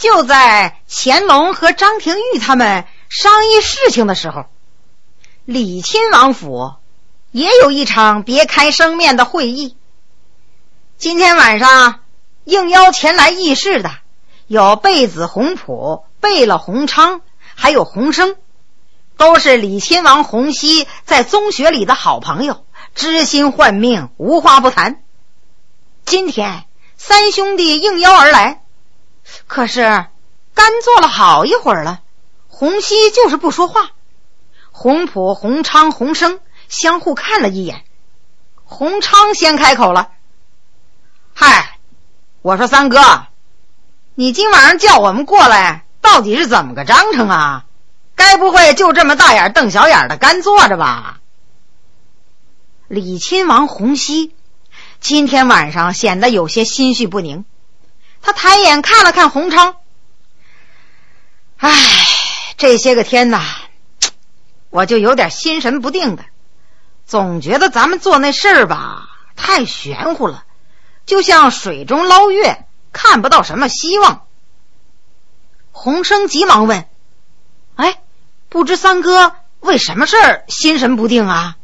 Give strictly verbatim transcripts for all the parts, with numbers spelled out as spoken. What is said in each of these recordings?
就在乾隆和张廷玉他们商议事情的时候，李亲王府也有一场别开生面的会议。今天晚上应邀前来议事的有贝子洪普、贝勒洪昌，还有洪生，都是李亲王洪熙在宗学里的好朋友，知心换命，无话不谈。今天三兄弟应邀而来，可是干坐了好一会儿了，洪熙就是不说话。洪普、洪昌、洪生相互看了一眼，洪昌先开口了：嗨，我说三哥，你今晚上叫我们过来到底是怎么个章程啊？该不会就这么大眼瞪小眼的干坐着吧？李亲王洪熙今天晚上显得有些心绪不宁，他抬眼看了看洪昌，唉，这些个天哪，我就有点心神不定的，总觉得咱们做那事儿吧太玄乎了，就像水中捞月，看不到什么希望。洪生急忙问：哎，不知三哥为什么事儿心神不定啊？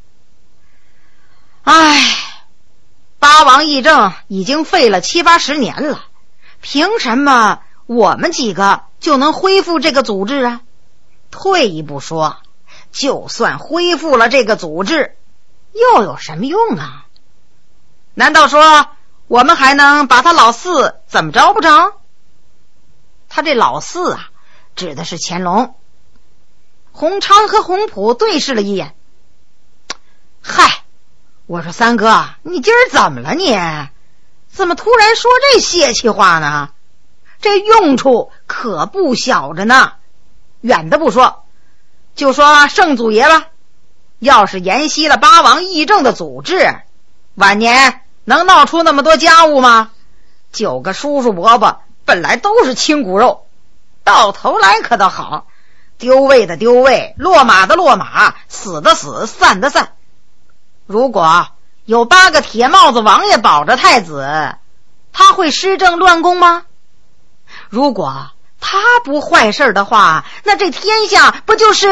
唉，八王议政已经废了七八十年了，凭什么我们几个就能恢复这个组织啊？退一步说，就算恢复了这个组织，又有什么用啊？难道说我们还能把他老四怎么着不成？他这老四啊，指的是乾隆。洪昌和洪普对视了一眼。嗨，我说三哥，你今儿怎么了你？怎么突然说这泄气话呢？这用处可不小着呢。远的不说，就说圣祖爷吧，要是沿袭了八王议政的组织，晚年能闹出那么多家务吗？九个叔叔伯伯本来都是亲骨肉，到头来可倒好，丢位的丢位，落马的落马，死的死，散的散。如果有八个铁帽子王爷保着太子，他会施政乱宫吗？如果他不坏事的话，那这天下不就是……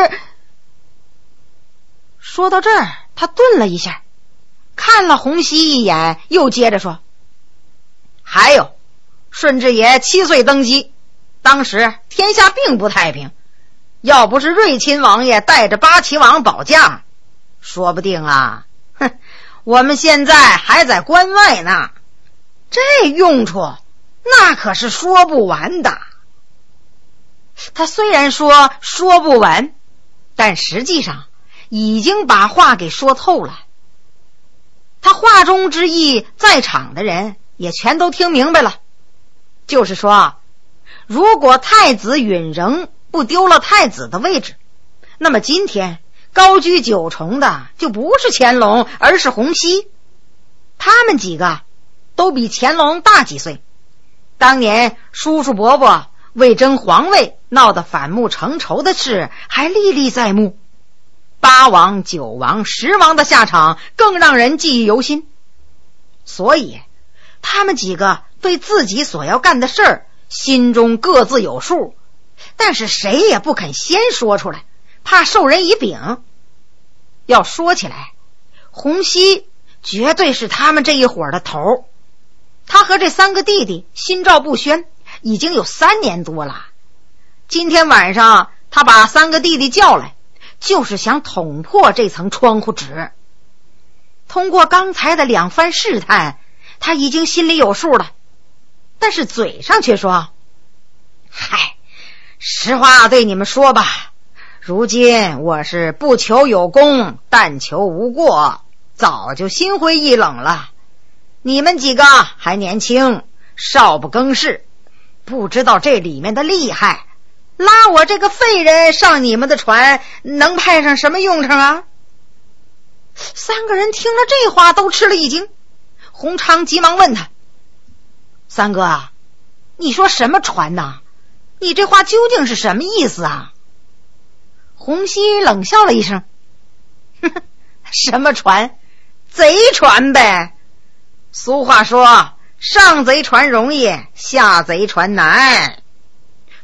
说到这儿，他顿了一下，看了洪熙一眼，又接着说：还有，顺治爷七岁登基，当时天下并不太平，要不是瑞亲王爷带着八旗王保驾，说不定啊，哼，我们现在还在关外呢。这用处那可是说不完的。他虽然说说不完，但实际上已经把话给说透了。他话中之意，在场的人也全都听明白了，就是说，如果太子允仍不丢了太子的位置，那么今天高居九重的就不是乾隆，而是洪熙。他们几个都比乾隆大几岁，当年叔叔伯伯为争皇位闹得反目成仇的事还历历在目，八王、九王、十王的下场更让人记忆犹新。所以他们几个对自己所要干的事儿心中各自有数，但是谁也不肯先说出来，怕受人以柄。要说起来，洪熙绝对是他们这一伙的头，他和这三个弟弟心照不宣，已经有三年多了。今天晚上他把三个弟弟叫来，就是想捅破这层窗户纸。通过刚才的两番试探，他已经心里有数了，但是嘴上却说：嗨，实话对你们说吧，如今我是不求有功，但求无过，早就心灰意冷了。你们几个还年轻，少不更事，不知道这里面的厉害，拉我这个废人上你们的船，能派上什么用场啊？三个人听了这话都吃了一惊。洪昌急忙问他：三哥啊，你说什么船呢？你这话究竟是什么意思啊？洪熙冷笑了一声：呵呵，什么船？贼船呗。俗话说，上贼船容易，下贼船难。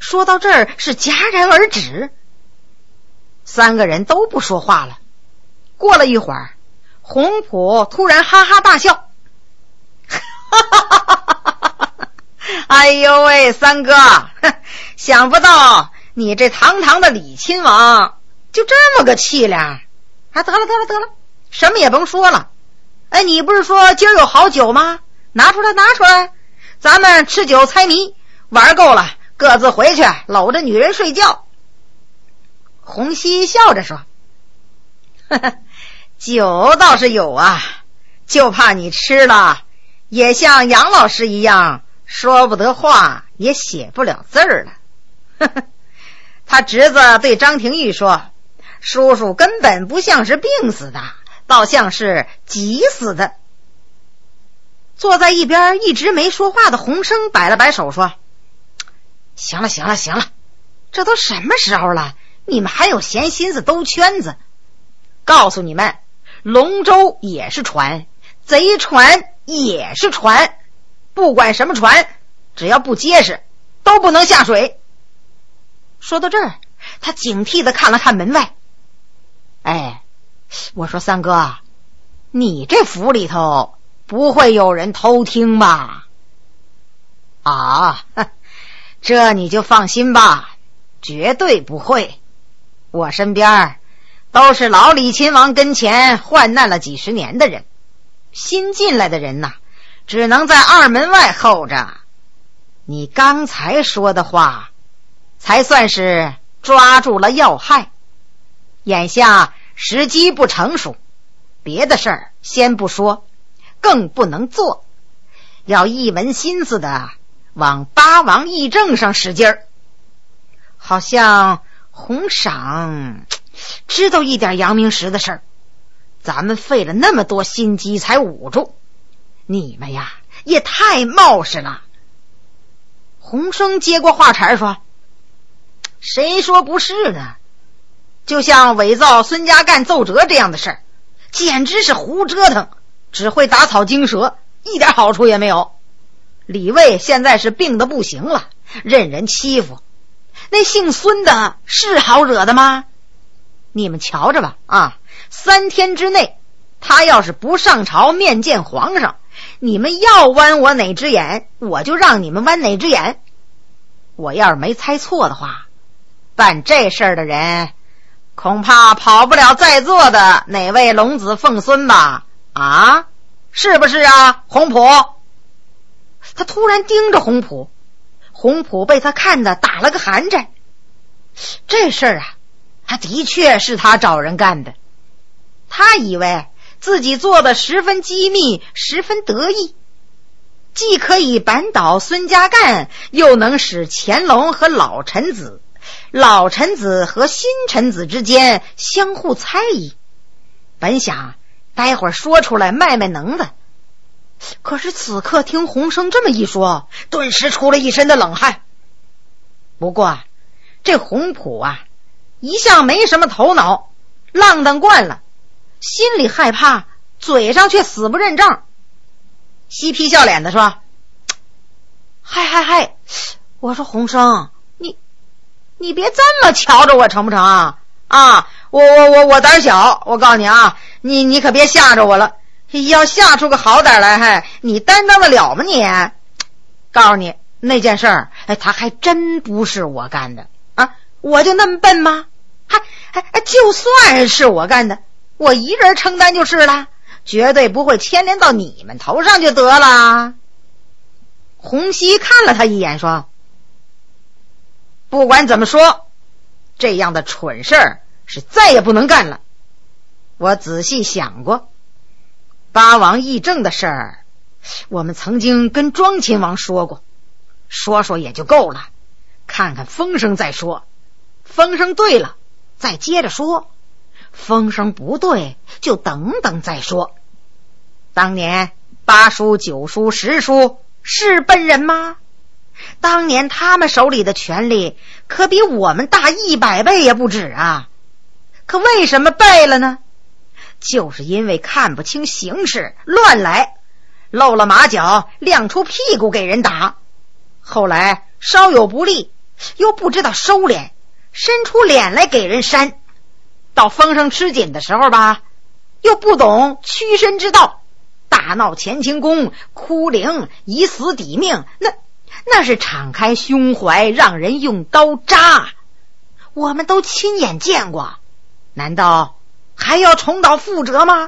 说到这儿是戛然而止。三个人都不说话了。过了一会儿，洪普突然哈哈大笑，哎呦喂，三哥，想不到你这堂堂的李亲王就这么个气量啊！得了得了得了，什么也甭说了。哎，你不是说今儿有好酒吗？拿出来拿出来，咱们吃酒猜谜，玩够了各自回去搂着女人睡觉。洪熙笑着说，呵呵，酒倒是有啊，就怕你吃了也像杨老师一样说不得话，也写不了字儿了。呵呵，他侄子对张廷玉说，叔叔根本不像是病死的，倒像是急死的。坐在一边一直没说话的洪生摆了摆手说，行了行了行了，这都什么时候了，你们还有闲心思兜圈子？告诉你们，龙舟也是船，贼船也是船，不管什么船，只要不结实都不能下水。说到这儿，他警惕地看了看门外。哎，我说三哥，你这府里头不会有人偷听吧？啊，这你就放心吧，绝对不会。我身边都是老李亲王跟前患难了几十年的人，新进来的人呐，只能在二门外候着。你刚才说的话才算是抓住了要害，眼下时机不成熟，别的事儿先不说，更不能做，要一门心思的往八王议政上使劲儿。好像洪赏知道一点阳明石的事儿，咱们费了那么多心机才捂住，你们呀也太冒失了。洪生接过话茬说，谁说不是呢？就像伪造孙家干奏折这样的事儿，简直是胡折腾，只会打草惊蛇，一点好处也没有。李卫现在是病得不行了，任人欺负，那姓孙的是好惹的吗？你们瞧着吧啊！三天之内他要是不上朝面见皇上，你们要剜我哪只眼，我就让你们剜哪只眼。我要是没猜错的话，办这事儿的人恐怕跑不了在座的哪位龙子凤孙吧？啊，是不是啊，洪普？他突然盯着洪普，洪普被他看得打了个寒颤。这事儿啊，他的确是他找人干的。他以为自己做的十分机密，十分得意，既可以扳倒孙家干，又能使乾隆和老臣子老臣子和新臣子之间相互猜疑。本想待会儿说出来卖卖能的，可是此刻听洪生这么一说，顿时出了一身的冷汗。不过这洪普啊，一向没什么头脑，浪荡惯了，心里害怕，嘴上却死不认账，嬉皮笑脸的说，嗨嗨嗨，我说洪生，你你别这么瞧着我成不成啊？啊，我我我我胆小，我告诉你啊，你你可别吓着我了，要吓出个好歹来，还你担当得了吗你？告诉你那件事儿，哎，他还真不是我干的啊！我就那么笨吗？还还就算是我干的，我一人承担就是了，绝对不会牵连到你们头上就得了。洪熙看了他一眼说，不管怎么说，这样的蠢事儿是再也不能干了。我仔细想过，八王议政的事儿，我们曾经跟庄亲王说过，说说也就够了，看看风声再说，风声对了再接着说，风声不对就等等再说。当年八叔九叔十叔是笨人吗？当年他们手里的权力可比我们大一百倍也不止啊，可为什么败了呢？就是因为看不清形势，乱来，露了马脚，亮出屁股给人打。后来稍有不利， 又不知道收敛，伸出脸来给人扇。到风声吃紧的时候吧，又不懂屈身之道，大闹乾清宫，哭灵以死抵命，那那是敞开胸怀让人用刀扎，我们都亲眼见过，难道还要重蹈覆辙吗？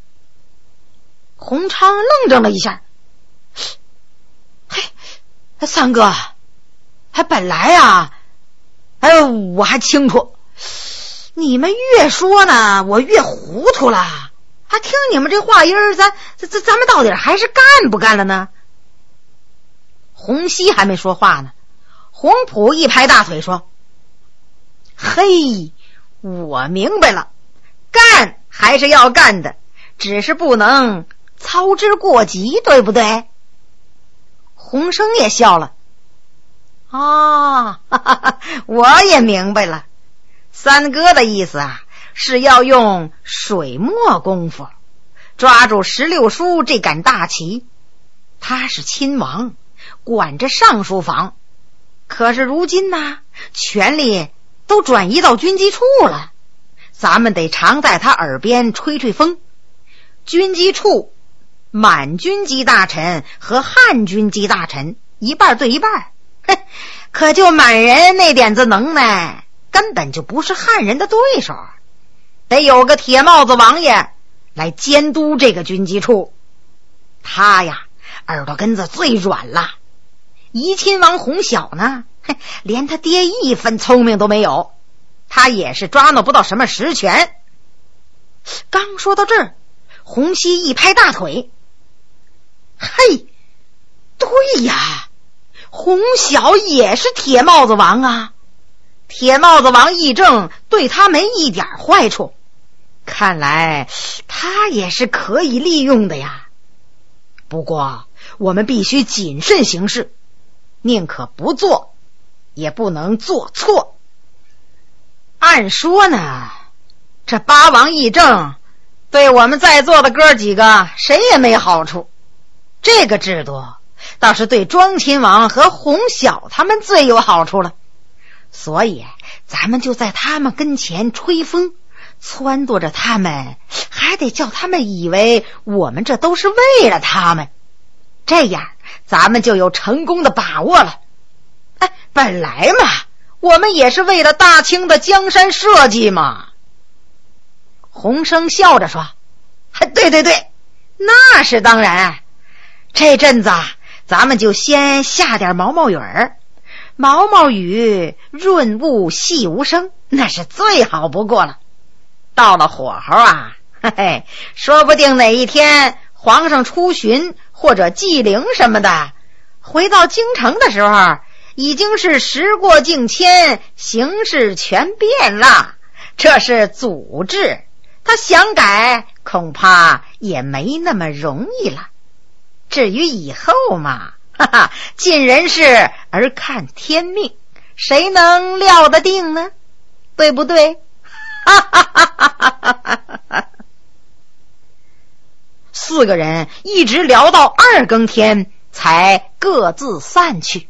洪昌愣怔了一下，嘿，三哥，还本来啊，哎呦，我还清楚，你们越说呢，我越糊涂了。还听你们这话音儿，咱咱咱咱们到底还是干不干了呢？洪熙还没说话呢，洪普一拍大腿说：“嘿，我明白了，干还是要干的，只是不能操之过急，对不对？”洪生也笑了，啊，哈哈哈，我也明白了，三哥的意思啊，是要用水墨功夫抓住十六叔这杆大旗。他是亲王，管着尚书房，可是如今呢，权力都转移到军机处了，咱们得常在他耳边吹吹风。军机处满军机大臣和汉军机大臣一半对一半，可就满人那点子能耐，根本就不是汉人的对手，得有个铁帽子王爷来监督这个军机处。他呀，耳朵根子最软了。怡亲王洪晓呢，连他爹一分聪明都没有，他也是抓弄不到什么实权。刚说到这儿，洪熙一拍大腿，嘿，对呀，洪晓也是铁帽子王啊，铁帽子王议政对他没一点坏处，看来他也是可以利用的呀。不过我们必须谨慎行事，宁可不做，也不能做错。按说呢，这八王议政对我们在座的哥几个谁也没好处，这个制度倒是对庄亲王和洪晓他们最有好处了。所以咱们就在他们跟前吹风，撺掇着他们，还得叫他们以为我们这都是为了他们，这样咱们就有成功的把握了。哎，本来嘛，我们也是为了大清的江山社稷嘛。洪生笑着说：“对对对，那是当然。这阵子啊，咱们就先下点毛毛雨儿，毛毛雨润物细无声，那是最好不过了。到了火候啊，嘿嘿，说不定哪一天皇上出巡或者祭灵什么的，回到京城的时候，已经是时过境迁，形势全变了。这是祖制，他想改恐怕也没那么容易了。至于以后嘛，哈哈，尽人事而看天命，谁能料得定呢？对不对？哈哈哈哈哈哈！四个人一直聊到二更天，才各自散去。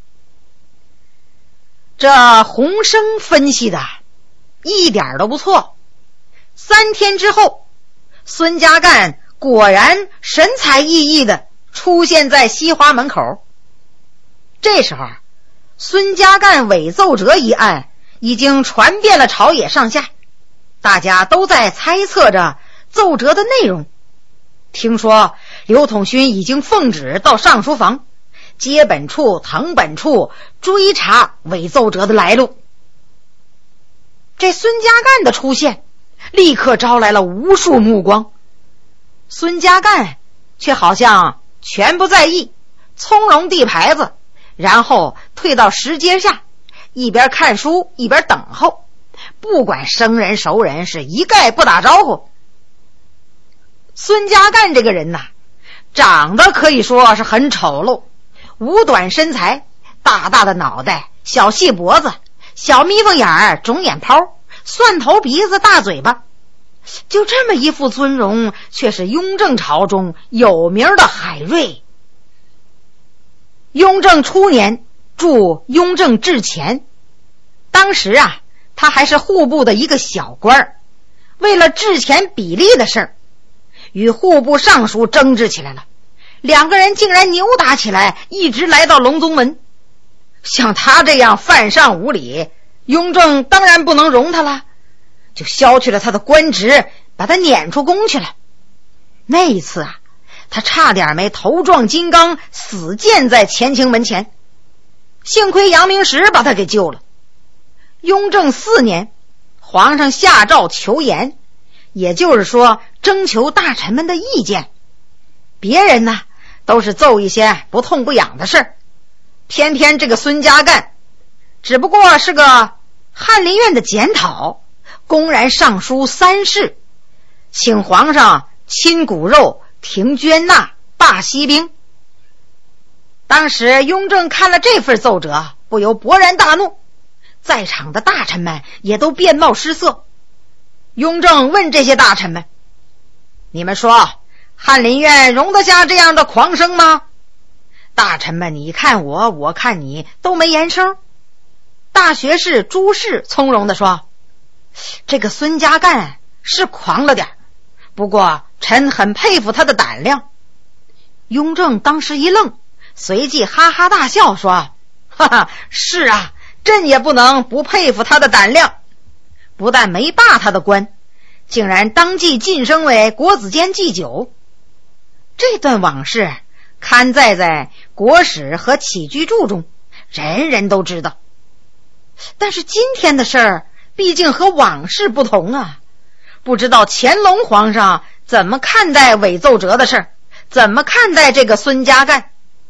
这洪生分析的一点都不错。三天之后，孙家干果然神采奕奕的出现在西华门口。这时候，孙家干伪奏折一案已经传遍了朝野上下，大家都在猜测着奏折的内容。听说刘统勋已经奉旨到尚书房，接本处、誊本处追查伪奏折的来路。这孙家干的出现立刻招来了无数目光，孙家干却好像全不在意，从容递牌子，然后退到石阶下，一边看书一边等候，不管生人熟人，是一概不打招呼。孙家干这个人呐，长得可以说是很丑陋，五短身材，大大的脑袋，小细脖子，小眯缝眼儿，肿眼泡，蒜头鼻子，大嘴巴，就这么一副尊容，却是雍正朝中有名的海瑞。雍正初年， 助雍正治前。当时啊，他还是户部的一个小官，为了治前比例的事儿，与户部尚书争执起来了。两个人竟然扭打起来，一直来到隆宗门。像他这样犯上无礼，雍正当然不能容他了，就削去了他的官职，把他撵出宫去了。那一次啊，他差点没头撞金刚，死谏在乾清门前。幸亏阳明石把他给救了。雍正四年，皇上下诏求严，也就是说征求大臣们的意见。别人呢都是奏一些不痛不痒的事，偏偏这个孙家淦只不过是个翰林院的检讨，公然上书三事，请皇上亲骨肉，停捐纳，罢息兵。当时雍正看了这份奏折，不由勃然大怒，在场的大臣们也都面貌失色。雍正问这些大臣们，你们说翰林院容得下这样的狂声吗？大臣们你看我，我看你，都没言声。大学士朱氏从容地说，这个孙家淦是狂了点，不过臣很佩服他的胆量。雍正当时一愣，随即哈哈大笑说，哈哈，是啊，朕也不能不佩服他的胆量。不但没罢他的官，竟然当即晋升为国子监祭酒。这段往事刊载在国史和起居注中，人人都知道。但是今天的事儿毕竟和往事不同啊，不知道乾隆皇上怎么看待伪奏折的事儿，怎么看待这个孙家淦。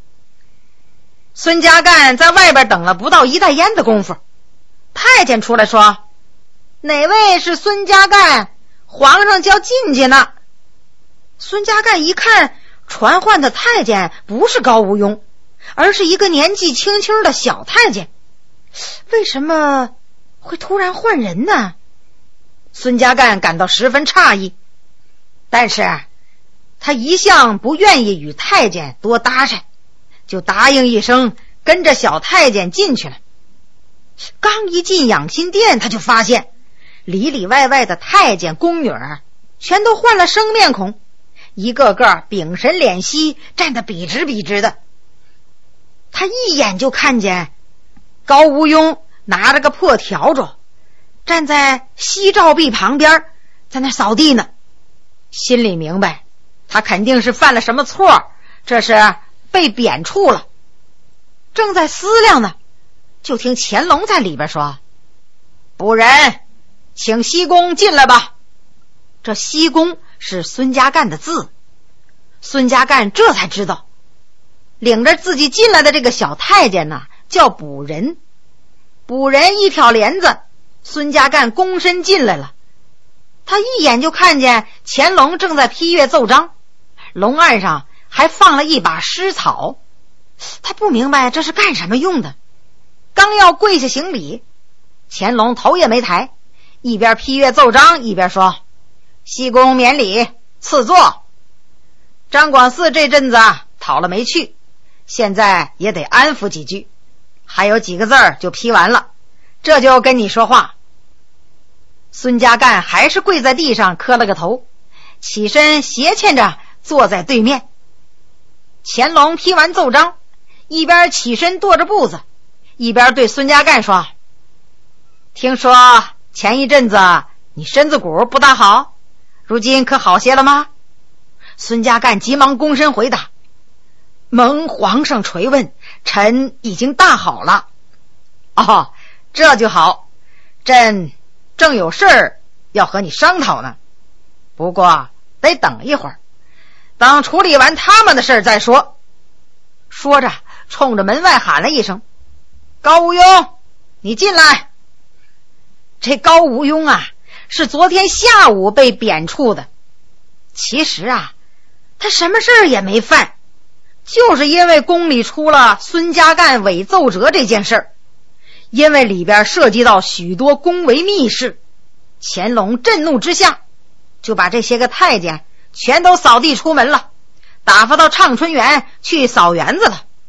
孙家淦在外边等了不到一袋烟的功夫，太监出来说，哪位是孙家淦？皇上叫进去呢。孙家淦一看，传唤的太监不是高无庸，而是一个年纪轻轻的小太监。为什么会突然换人呢？孙家淦感到十分诧异，但是他一向不愿意与太监多搭讪，就答应一声，跟着小太监进去了。刚一进养心殿，他就发现里里外外的太监宫女全都换了生面孔，一个个屏神敛息，站得笔直笔直的。他一眼就看见高无庸拿着个破笤帚，站在西照壁旁边，在那扫地呢。心里明白，他肯定是犯了什么错，这是被贬黜了。正在思量呢，就听乾隆在里边说，仆人请西宫进来吧。这西宫是孙家淦的字。孙家淦这才知道，领着自己进来的这个小太监呢叫补人。补人一挑帘子，孙家淦躬身进来了。他一眼就看见乾隆正在批阅奏章，龙案上还放了一把湿草。他不明白这是干什么用的，刚要跪下行礼，乾隆头也没抬，一边批阅奏章一边说，西宫免礼，赐座。张广嗣这阵子讨了没趣，现在也得安抚几句，还有几个字儿就批完了，这就跟你说话。孙家淦还是跪在地上磕了个头，起身斜欠着坐在对面。乾隆批完奏章，一边起身跺着步子，一边对孙家淦说，听说前一阵子你身子骨不大好，如今可好些了吗？孙家淦急忙躬身回答，蒙皇上垂问，臣已经大好了。哦，这就好，朕正有事儿要和你商讨呢，不过得等一会儿，等处理完他们的事儿再说。说着冲着门外喊了一声，高无庸，你进来。这高无庸啊，是昨天下午被贬黜的。其实啊，他什么事儿也没犯，就是因为宫里出了孙家淦伪奏折这件事儿。因为里边涉及到许多宫闱秘事，乾隆震怒之下，就把这些个太监全都扫地出门了，打发到畅春园去扫园子了。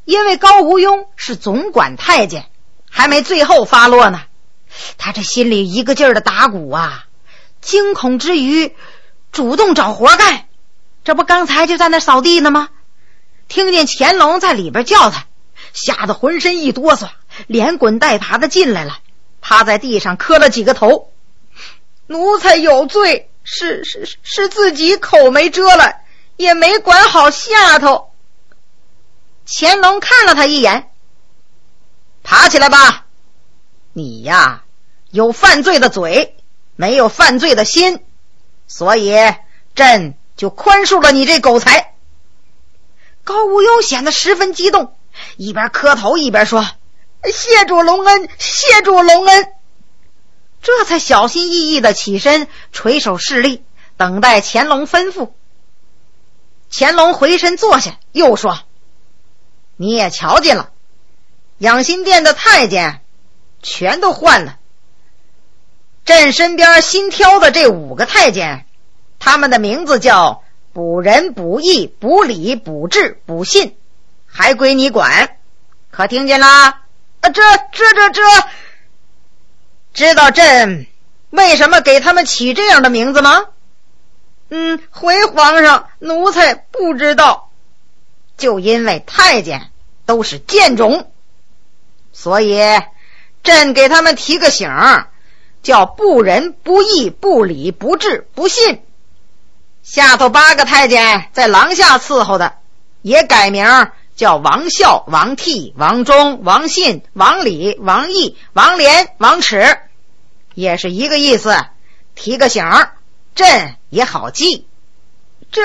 因为高无庸是总管太监，还没最后发落呢，他这心里一个劲儿的打鼓啊，惊恐之余主动找活干。这不刚才就在那扫地呢吗？听见乾隆在里边叫他，吓得浑身一哆嗦，连滚带爬的进来了，趴在地上磕了几个头。奴才有罪，是是是自己口没遮了，也没管好下头。乾隆看了他一眼，爬起来吧，你呀有犯罪的嘴，没有犯罪的心，所以朕就宽恕了你这狗才。高无忧显得十分激动，一边磕头一边说，谢主隆恩，谢主隆恩。这才小心翼翼地起身，垂手侍立，等待乾隆吩咐。乾隆回身坐下，又说，你也瞧见了，养心殿的太监全都换了，朕身边新挑的这五个太监，他们的名字叫补仁、补义、补礼、补智、补信，还归你管，可听见啦？啊，这这这这，知道朕为什么给他们起这样的名字吗？嗯，回皇上，奴才不知道。就因为太监都是贱种，所以朕给他们提个醒，叫不仁、不义、不礼、不智、不信。下头八个太监在廊下伺候的，也改名叫王孝、王替、王忠、王信、王礼、王义、王廉、王耻，也是一个意思，提个醒，朕也好记。这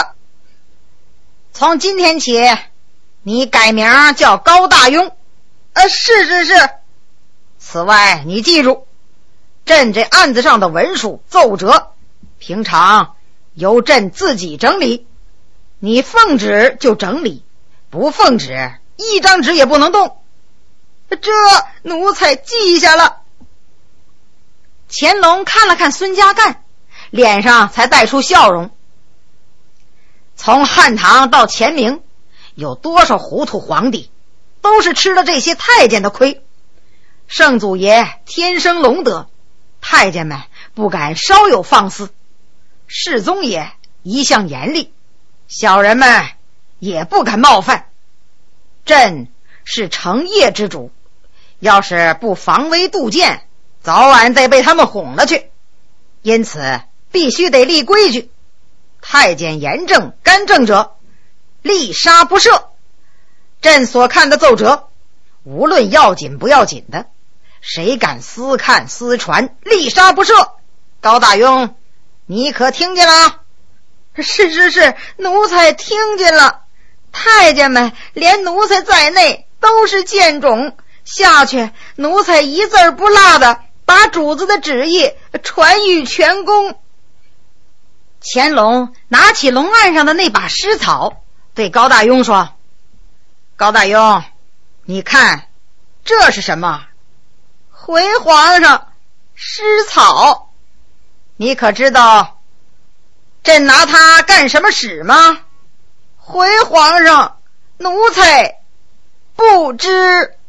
从今天起，你改名叫高大庸。呃，是是是。此外，你记住，朕这案子上的文书奏折，平常由朕自己整理，你奉旨就整理，不奉旨一张纸也不能动。这奴才记下了。乾隆看了看孙家干，脸上才带出笑容。从汉唐到乾明，有多少糊涂皇帝都是吃了这些太监的亏。圣祖爷天生隆德，太监们不敢稍有放肆，世宗爷一向严厉，小人们也不敢冒犯。朕是成业之主，要是不防微杜渐，早晚得被他们哄了去，因此必须得立规矩，太监严正干正者立杀不赦。朕所看的奏折，无论要紧不要紧的，谁敢私看私传，立杀不赦。高大庸，你可听见了？是是是，奴才听见了。太监们连奴才在内都是贱种，下去奴才一字不落的把主子的旨意传谕全宫。乾隆拿起龙案上的那把湿草，对高大庸说，高大庸，你看这是什么？回皇上，湿草。你可知道朕拿它干什么使吗？回皇上，奴才不知。